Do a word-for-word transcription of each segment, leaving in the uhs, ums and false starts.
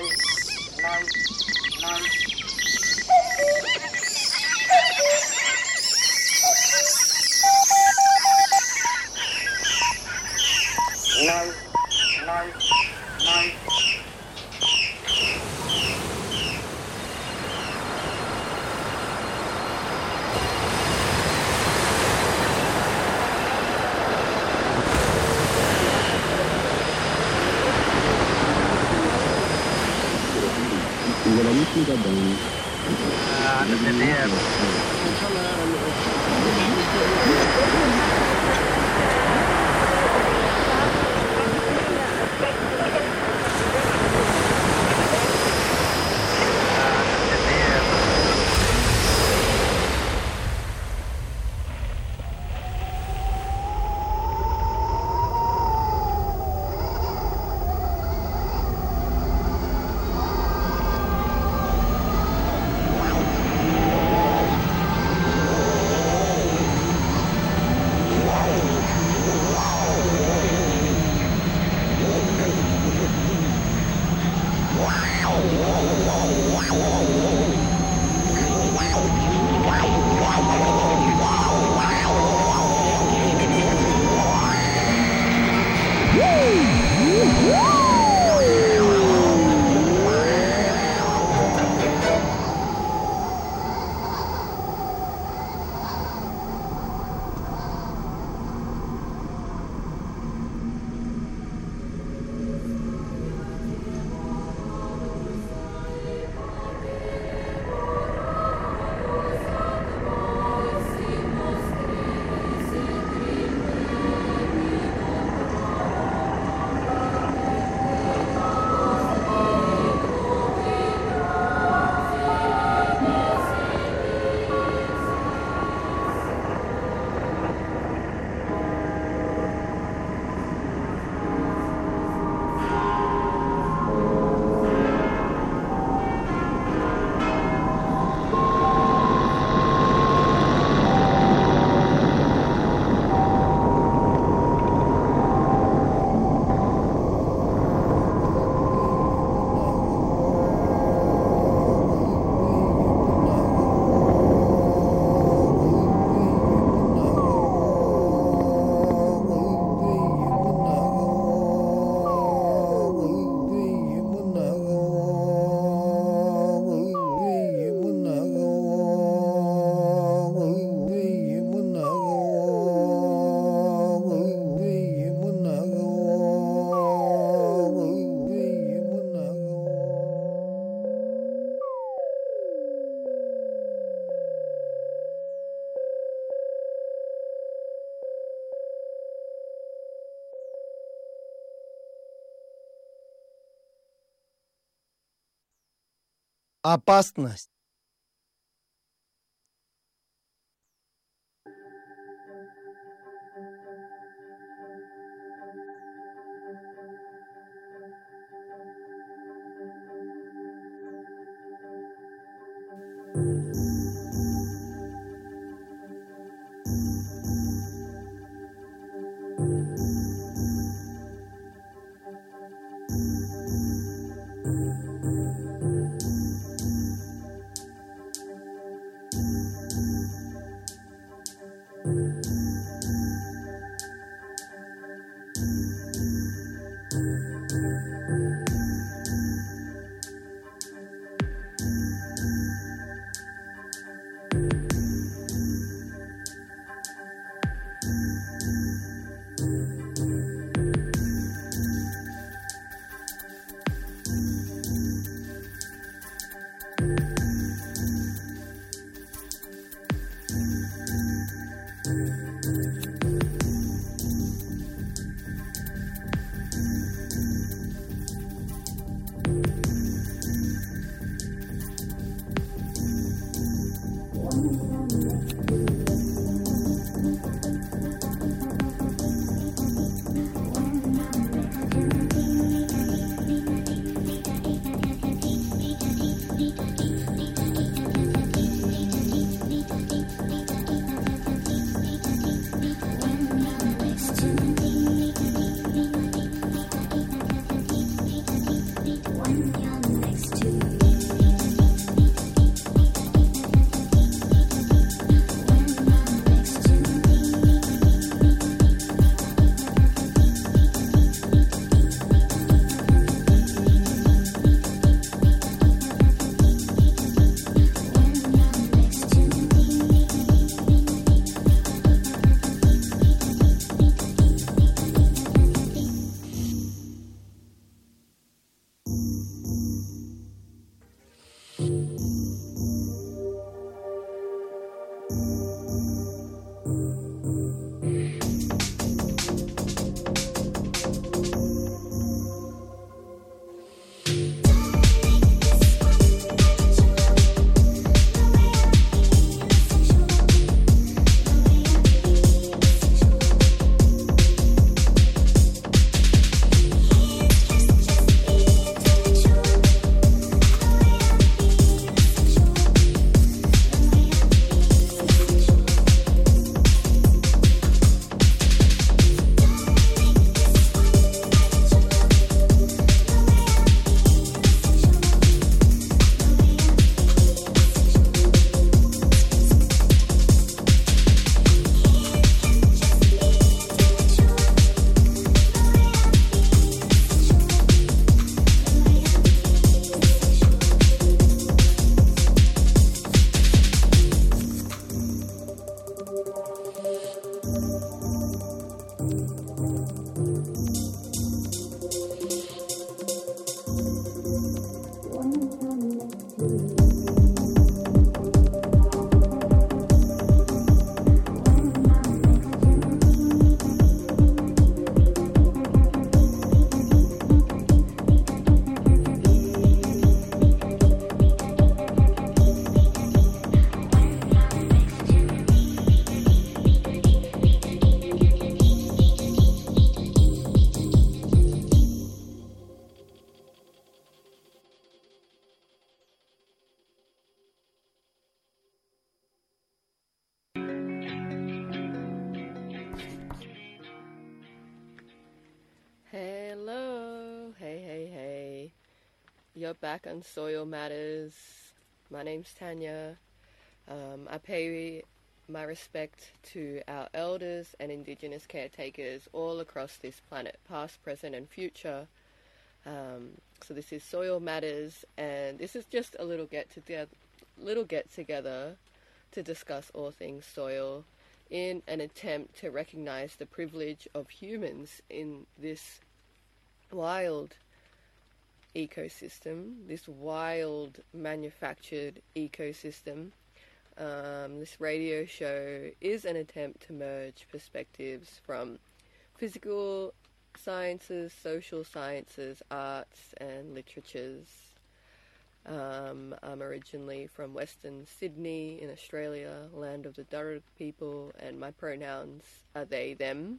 Ah, det är det. Опасность. Hello, hey, hey, hey. You're back on Soil Matters. My name's Tanya. Um, I pay my respect to our elders and Indigenous caretakers all across this planet, past, present, and future. Um, so this is Soil Matters, and this is just a little get together, little get together to discuss all things soil, in an attempt to recognize the privilege of humans in this wild ecosystem, this wild manufactured ecosystem. Um, this radio show is an attempt to merge perspectives from physical sciences, social sciences, arts, and literatures. Um, I'm originally from Western Sydney in Australia, land of the Darug people, and my pronouns are they, them.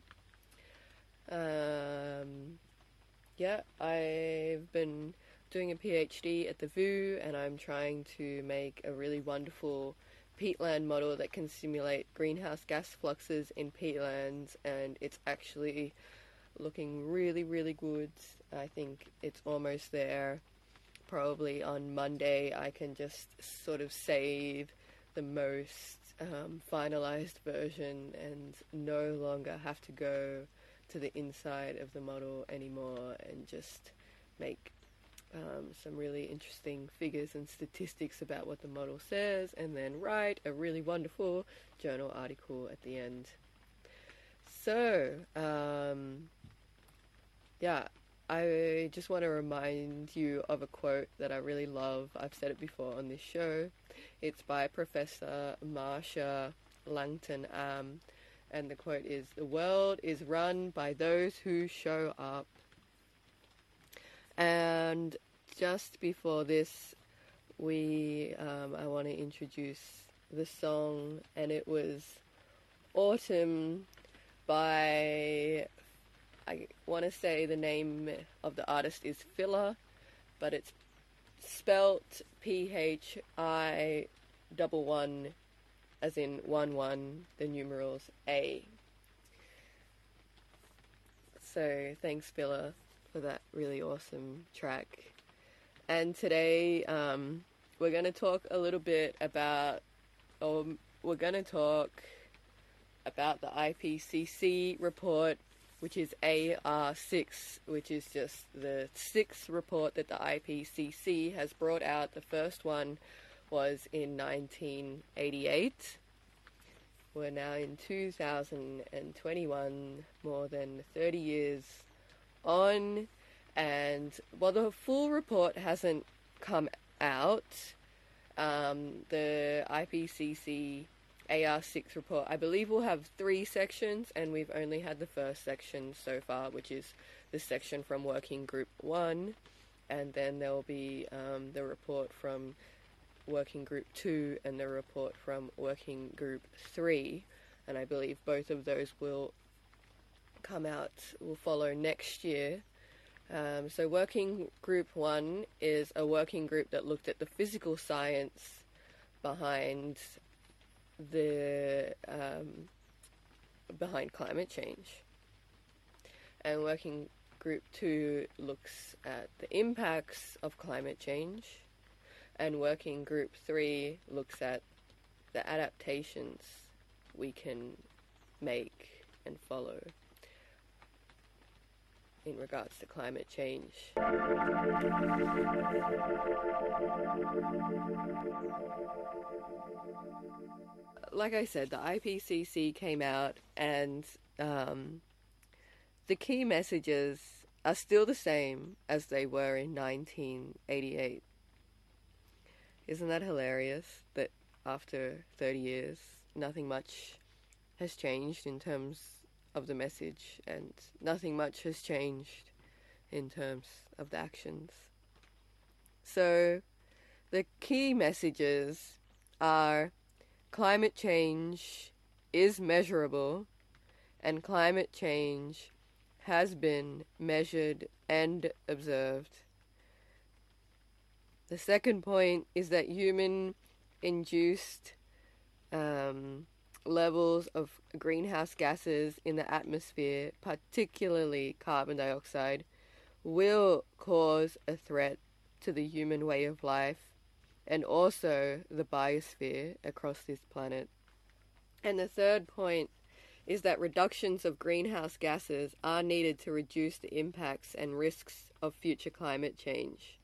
Um, yeah, I've been doing a PhD at the V U, and I'm trying to make a really wonderful peatland model that can simulate greenhouse gas fluxes in peatlands, and it's actually looking really, really good. I think it's almost there. Probably on Monday I can just sort of save the most um, finalized version and no longer have to go to the inside of the model anymore and just make um, some really interesting figures and statistics about what the model says, and then write a really wonderful journal article at the end. So, um, yeah. I just want to remind you of a quote that I really love. I've said it before on this show. It's by Professor Marsha Langton Am, and the quote is, "The world is run by those who show up." And just before this, we um, I want to introduce the song, and it was Autumn by, I want to say the name of the artist is Phila, but it's spelt P H I one one, as in one one, the numerals A. So thanks, Phila, for that really awesome track. And today um, we're going to talk a little bit about, or we're going to talk about the I P C C report, which is A R six, which is just the sixth report that the I P C C has brought out. The first one was in nineteen eighty-eight. We're now in two thousand twenty-one, more than thirty years on, and while the full report hasn't come out, um, the I P C C A R six report, I believe, will have three sections, and we've only had the first section so far, which is the section from Working Group one, and then there will be um, the report from Working Group two and the report from Working Group three, and I believe both of those will come out, will follow next year. Um, so Working Group one is a working group that looked at the physical science behind the um, behind climate change, and Working Group two looks at the impacts of climate change, and Working Group three looks at the adaptations we can make and follow in regards to climate change. like I said, the I P C C came out, and um, the key messages are still the same as they were in nineteen eighty-eight. Isn't that hilarious that after thirty years, nothing much has changed in terms of the message, and nothing much has changed in terms of the actions? So, the key messages are climate change is measurable, and climate change has been measured and observed. The second point is that human-induced um, levels of greenhouse gases in the atmosphere, particularly carbon dioxide, will cause a threat to the human way of life and also the biosphere across this planet. And the third point is that reductions of greenhouse gases are needed to reduce the impacts and risks of future climate change.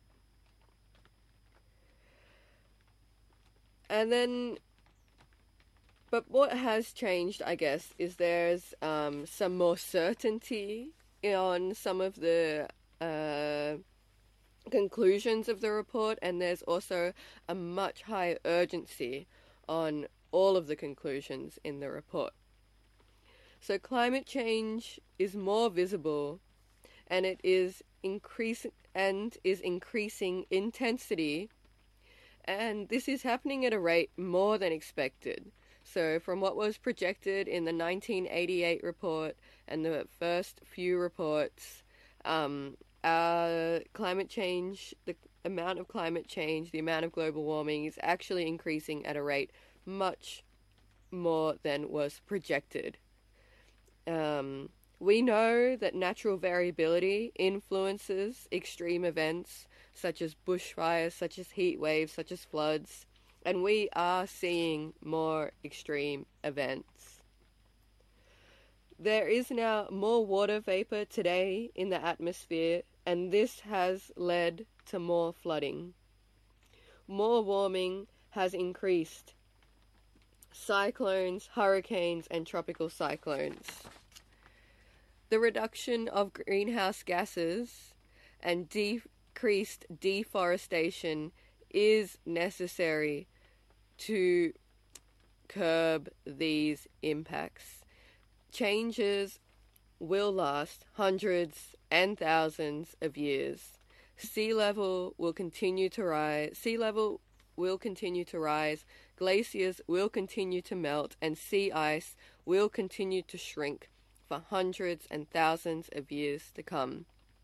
And then, but what has changed, I guess, is there's um, some more certainty on some of the uh, conclusions of the report, and there's also a much higher urgency on all of the conclusions in the report. So climate change is more visible, and it is increasing and is increasing intensity, and this is happening at a rate more than expected. So from what was projected in the nineteen eighty-eight report and the first few reports, um, uh, climate change, the amount of climate change, the amount of global warming is actually increasing at a rate much more than was projected. Um, we know that natural variability influences extreme events such as bushfires, such as heat waves, such as floods, and we are seeing more extreme events. There is now more water vapor today in the atmosphere, and this has led to more flooding. More warming has increased cyclones, hurricanes, and tropical cyclones. The reduction of greenhouse gases and decreased deforestation is necessary to curb these impacts. Changes will last hundreds and thousands of years. Sea level will continue to rise. Sea level will continue to rise. Glaciers will continue to melt, and sea ice will continue to shrink for hundreds and thousands of years to come.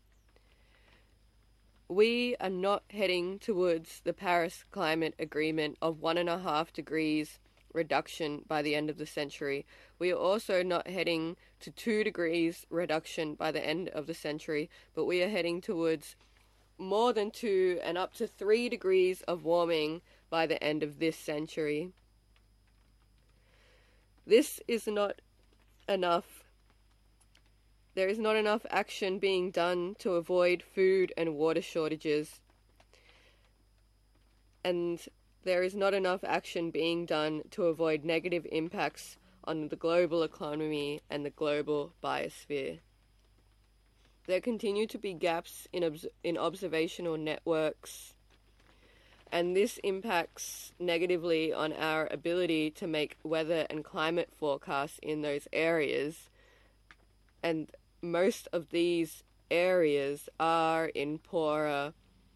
We are not heading towards the Paris Climate Agreement of one and a half degrees reduction by the end of the century. We are also not heading to two degrees reduction by the end of the century, but we are heading towards more than two and up to three degrees of warming by the end of this century. This is not enough. There is not enough action being done to avoid food and water shortages, and there is not enough action being done to avoid negative impacts on the global economy and the global biosphere. There continue to be gaps in, obs- in observational networks, and this impacts negatively on our ability to make weather and climate forecasts in those areas. And most of these areas are in poorer,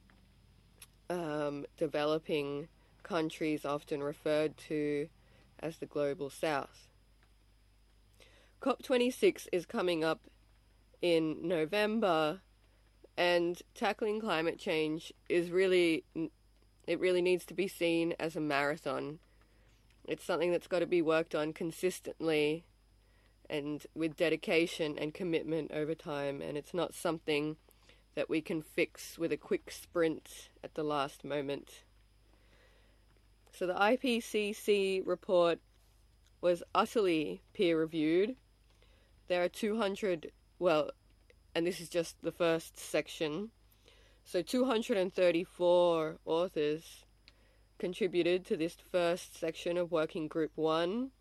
um, developing countries, often referred to as the Global South. COP twenty-six is coming up in November, and tackling climate change is really, it really needs to be seen as a marathon. It's something that's got to be worked on consistently and with dedication and commitment over time, and it's not something that we can fix with a quick sprint at the last moment. So the I P C C report was utterly peer-reviewed. There are two hundred, well, and this is just the first section, so two hundred thirty-four authors contributed to this first section of Working Group one.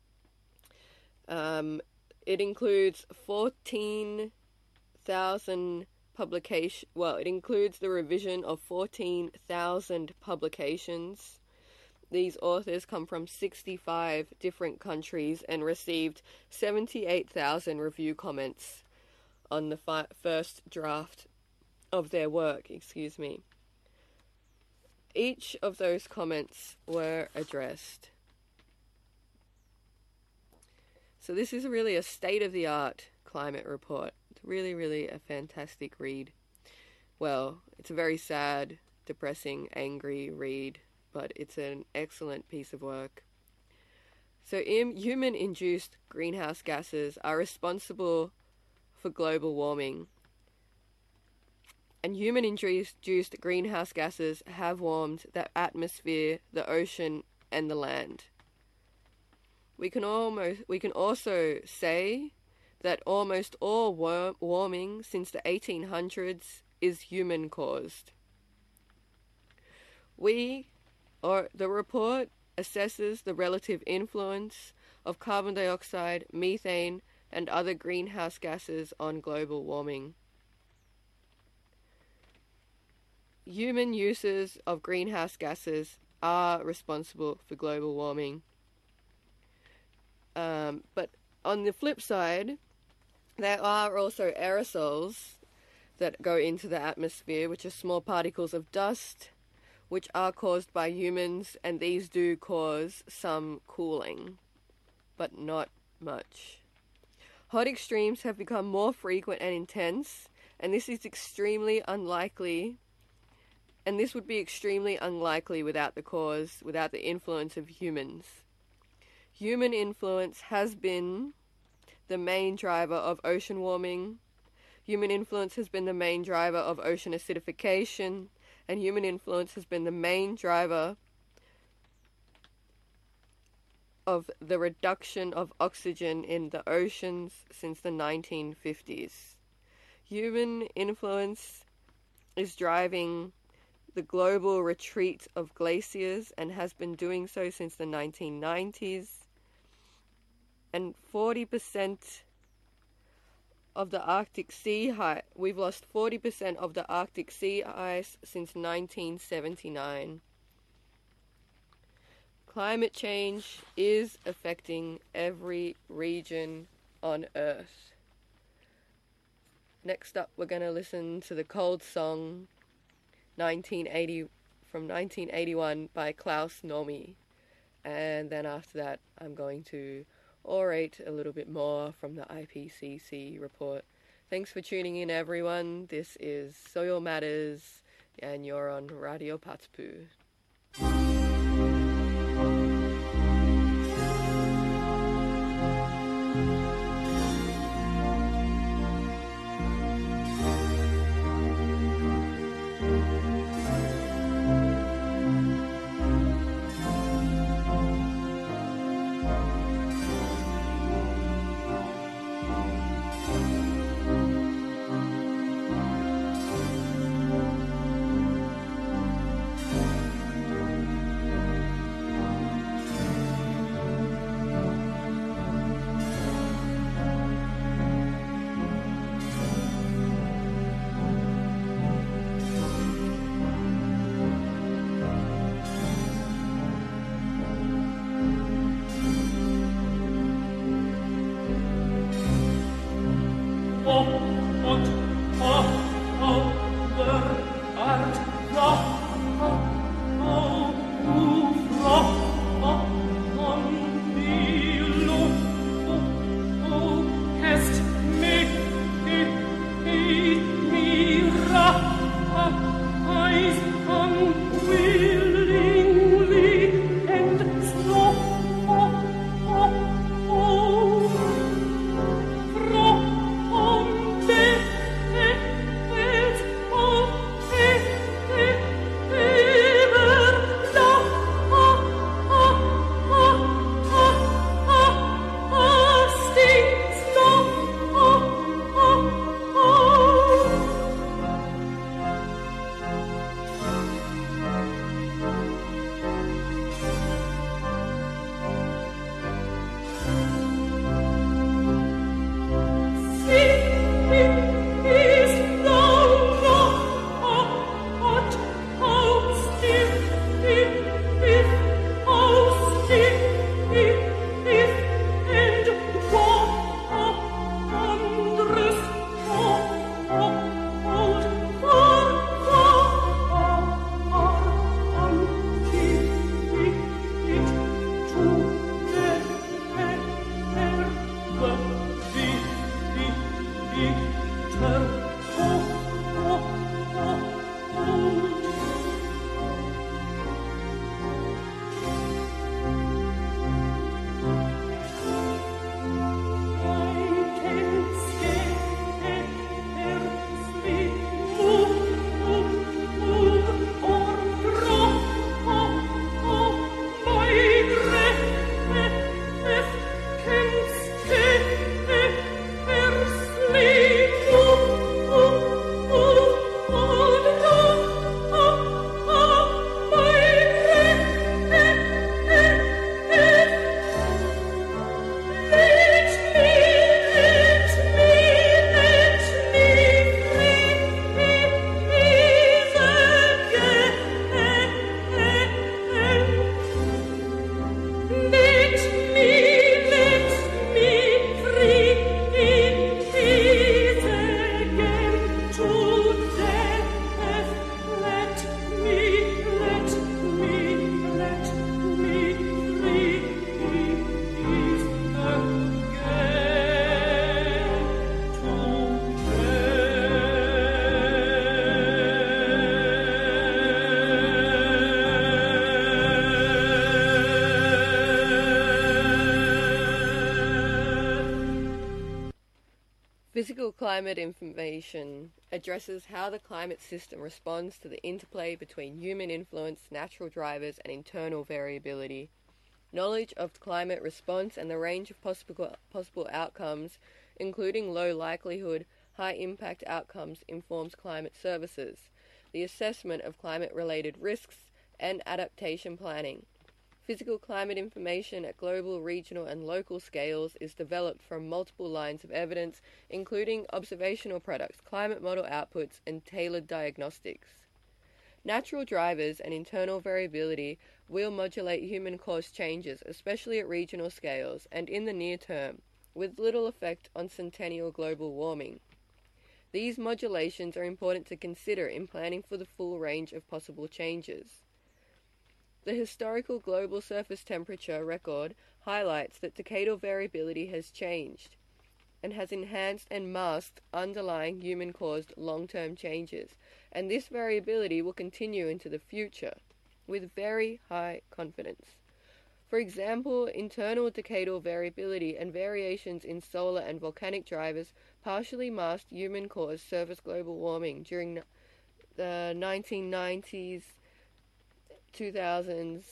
Um, it includes fourteen thousand publication. Well, it includes the revision of fourteen thousand publications. These authors come from sixty-five different countries and received seventy-eight thousand review comments on the fi- first draft of their work, excuse me. Each of those comments were addressed. So this is really a state-of-the-art climate report. It's really, really a fantastic read. Well, it's a very sad, depressing, angry read, but it's an excellent piece of work. So im- human-induced greenhouse gases are responsible for global warming. And human-induced greenhouse gases have warmed the atmosphere, the ocean, and the land. We can almost we can also say that almost all war- warming since the eighteen hundreds is human caused. We or the report assesses the relative influence of carbon dioxide, methane, and other greenhouse gases on global warming. Human uses of greenhouse gases are responsible for global warming. Um, but on the flip side, there are also aerosols that go into the atmosphere, which are small particles of dust, which are caused by humans, and these do cause some cooling, but not much. Hot extremes have become more frequent and intense, and this is extremely unlikely, and this would be extremely unlikely without the cause, without the influence of humans. Human influence has been the main driver of ocean warming. Human influence has been the main driver of ocean acidification, and human influence has been the main driver of the reduction of oxygen in the oceans since the nineteen fifties. Human influence is driving the global retreat of glaciers and has been doing so since the nineteen nineties. And forty percent of the Arctic sea ice, we've lost forty percent of the Arctic sea ice since nineteen seventy-nine. Climate change is affecting every region on Earth. Next up, we're going to listen to the Cold Song nineteen eighty from nineteen eighty-one by Klaus Nomi. And then after that, I'm going to orate a little bit more from the I P C C report. Thanks for tuning in, everyone. This is Soil Matters, and you're on Radio Patspu. Oh, Physical climate information addresses how the climate system responds to the interplay between human influence, natural drivers, and internal variability. Knowledge of climate response and the range of possible, possible outcomes, including low likelihood, high impact outcomes, informs climate services, the assessment of climate-related risks, and adaptation planning. Physical climate information at global, regional, and local scales is developed from multiple lines of evidence, including observational products, climate model outputs, and tailored diagnostics. Natural drivers and internal variability will modulate human-caused changes, especially at regional scales and in the near term, with little effect on centennial global warming. These modulations are important to consider in planning for the full range of possible changes. The historical global surface temperature record highlights that decadal variability has changed and has enhanced and masked underlying human-caused long-term changes, and this variability will continue into the future with very high confidence. For example, internal decadal variability and variations in solar and volcanic drivers partially masked human-caused surface global warming during the nineteen nineties, two thousands,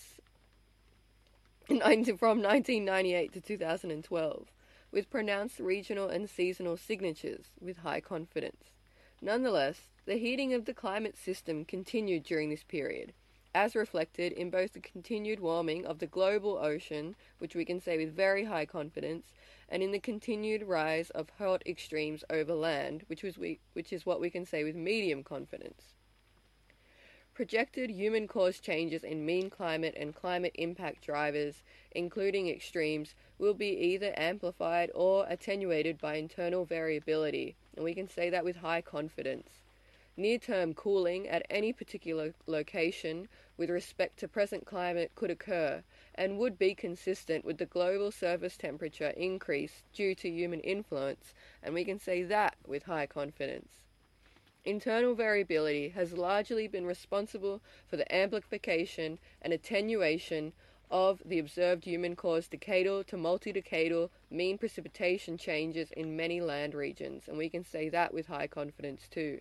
from nineteen ninety-eight to two thousand twelve, with pronounced regional and seasonal signatures with high confidence. Nonetheless, the heating of the climate system continued during this period, as reflected in both the continued warming of the global ocean, which we can say with very high confidence, and in the continued rise of hot extremes over land, which, was we, which is what we can say with medium confidence. Projected human-caused changes in mean climate and climate impact drivers, including extremes, will be either amplified or attenuated by internal variability, and we can say that with high confidence. Near-term cooling at any particular location with respect to present climate could occur and would be consistent with the global surface temperature increase due to human influence, and we can say that with high confidence. Internal variability has largely been responsible for the amplification and attenuation of the observed human-caused decadal to multi-decadal mean precipitation changes in many land regions, and we can say that with high confidence too.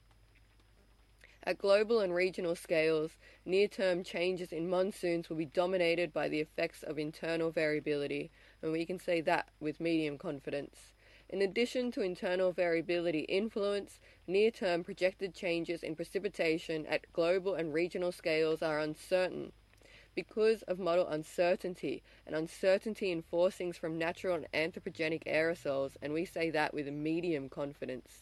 At global and regional scales, near-term changes in monsoons will be dominated by the effects of internal variability, and we can say that with medium confidence. In addition to internal variability influence, near-term projected changes in precipitation at global and regional scales are uncertain because of model uncertainty and uncertainty in forcings from natural and anthropogenic aerosols, and we say that with a medium confidence.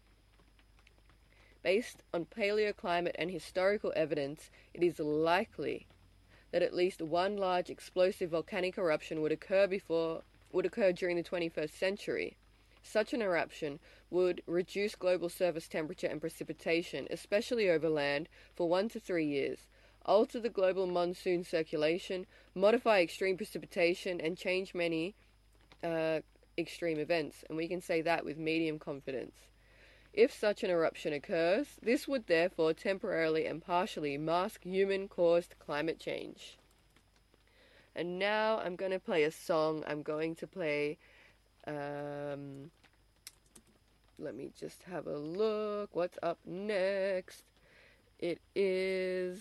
Based on paleoclimate and historical evidence, it is likely that at least one large explosive volcanic eruption would occur before would occur during the twenty-first century. Such an eruption would reduce global surface temperature and precipitation, especially over land, for one to three years, alter the global monsoon circulation, modify extreme precipitation, and change many uh, extreme events, and we can say that with medium confidence. If such an eruption occurs, this would therefore temporarily and partially mask human-caused climate change. And now I'm going to play a song. I'm going to play, um, let me just have a look. What's up next? It is,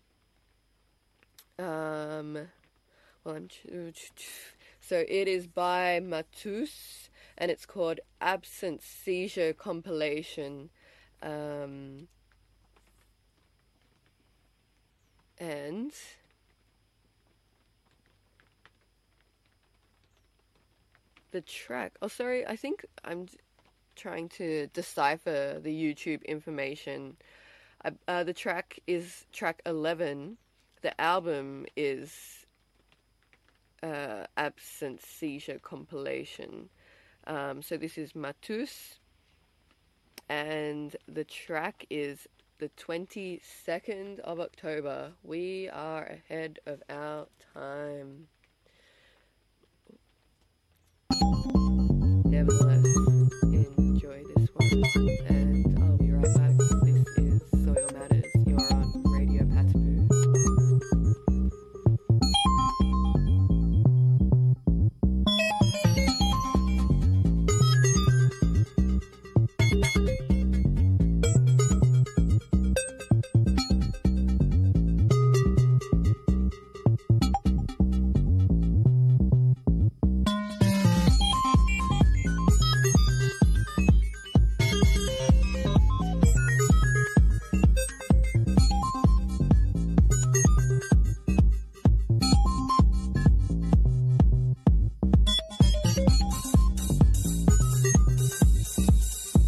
um, well, I'm, so it is by Matus, and it's called Absent Seizure Compilation. Um, and the track, oh sorry, I think I'm trying to decipher the YouTube information. Uh, uh, the track is track eleven. The album is uh, Absent Seizure Compilation. Um, so this is Matus, and the track is the twenty-second of October. We are ahead of our time.